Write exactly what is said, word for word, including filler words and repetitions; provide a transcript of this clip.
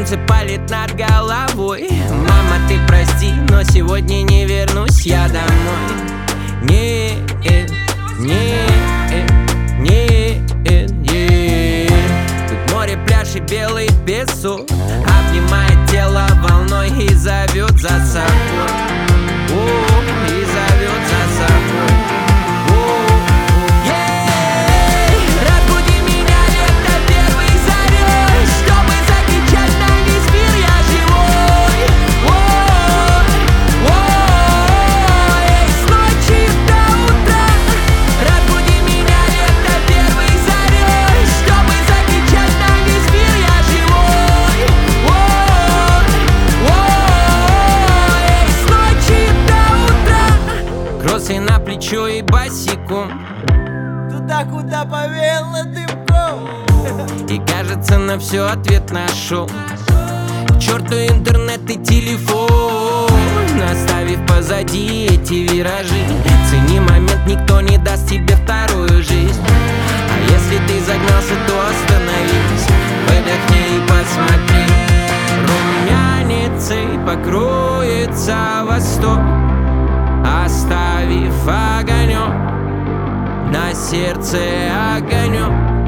солнце палит над головой. Мама, ты прости, но сегодня не вернусь я домой. Нет, нет, нет, нет. Тут море, пляж и белый песок обнимает тело волной и зовет за собой. О, и зовет за собой. Кроссы на плечо и босиком туда, куда повеяло дымком. И кажется, на все ответ нашел. К черту интернет и телефон, оставив позади эти виражи. Цени момент, никто не даст тебе вторую жизнь. А если ты загнался, то остановись, выдохни и посмотри. Румяницей покроется восток, оставив огонек, на сердце огонек.